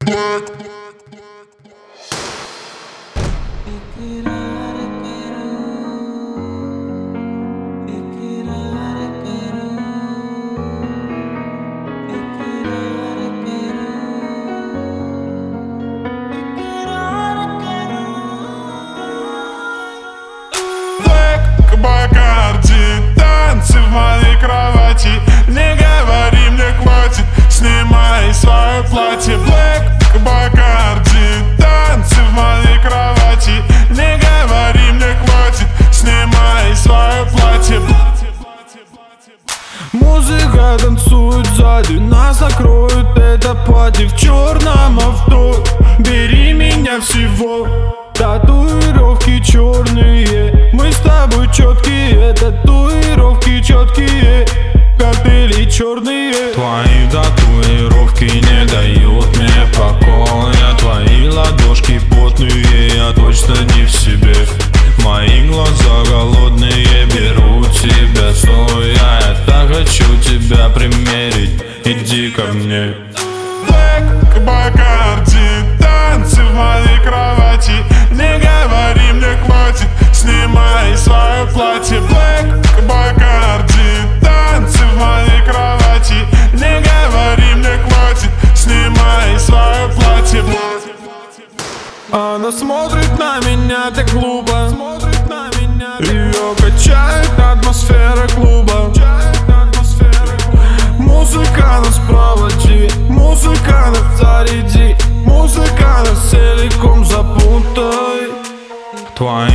black. Бакарди, танцы в моей кровати. Не говори, мне хватит, снимай свое платье. Блэк, Бакарди, танцы в моей кровати. Не говори, мне хватит, снимай свое платье. Музыка танцует сзади, нас накроет это пати. В черном авто, бери меня всего. Татуировки черные, мы с тобой четкие. Татуировки четкие, коктейли черные. Твои татуировки не дают мне покоя. Твои ладошки потные, я точно не в себе. Мои глаза голодные, берут тебя стоя. Я так хочу тебя примерить, иди ко мне. Блэк, Бакарди, танцы в моей кровати. Не говори, мне хватит, снимай свое платье. Блэк, Бакарди, танцы в моей кровати. Не говори, мне хватит, снимай свое платье. Она смотрит на меня так глупо, ее качает атмосфера клуба. Музыка нас проводи, музыка нас заряди, музыка нас целиком запутай. Твои